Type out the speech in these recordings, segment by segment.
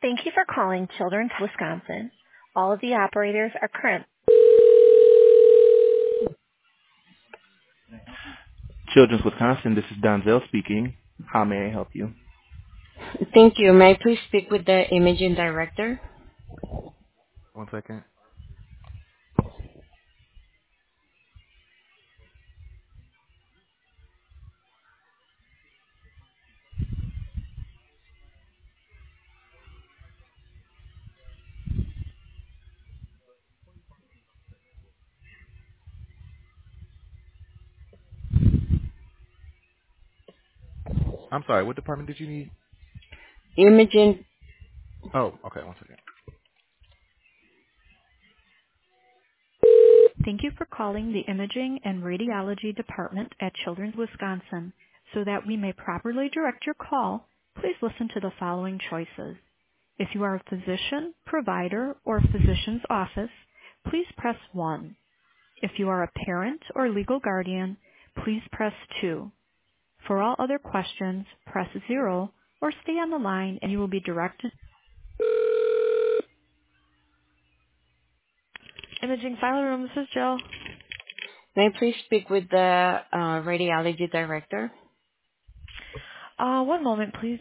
Thank you for calling Children's Wisconsin. All of the operators are current. Children's Wisconsin, this is Donzel speaking. How may I help you? Thank you. May I please speak with the imaging director? 1 second. I'm sorry, what department did you need? Imaging. Oh, okay, 1 second. Thank you for calling the Imaging and Radiology Department at Children's Wisconsin. So that we may properly direct your call, please listen to the following choices. If you are a physician, provider, or physician's office, please press 1. If you are a parent or legal guardian, please press 2. For all other questions, press 0 or stay on the line and you will be directed. Imaging File Room, this is Jill. May I please speak with the radiology director? One moment, please.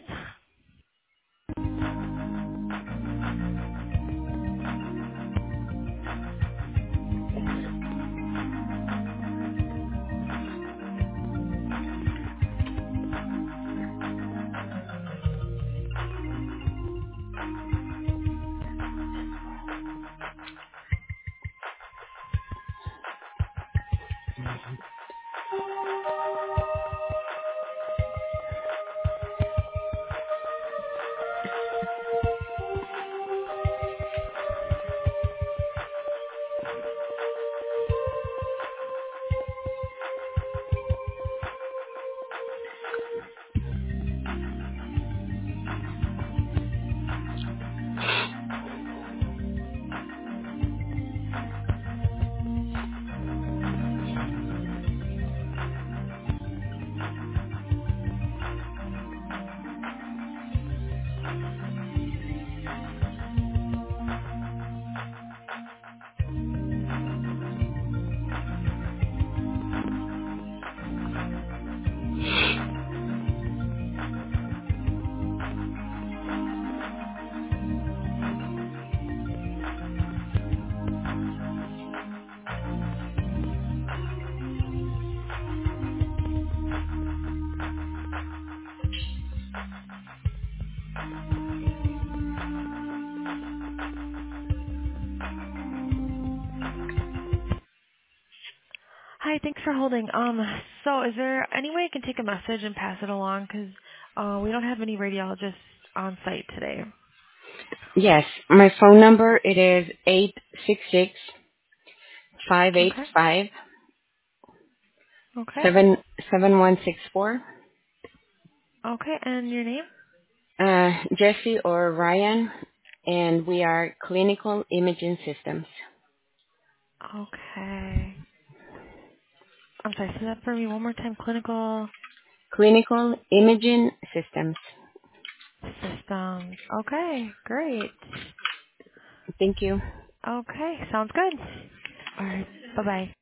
Hi, thanks for holding. So is there any way I can take a message and pass it along? Because we don't have any radiologists on site today. Yes. My phone number it is 866 five eight Okay. five Okay. 7164. Okay, and your name? Jesse or Ryan, and we are Clinical Imaging Systems. Okay. I'm sorry, say that for me one more time. Clinical Clinical Imaging Systems. systems. Okay, great. Thank you. Okay, sounds good. All right, bye-bye.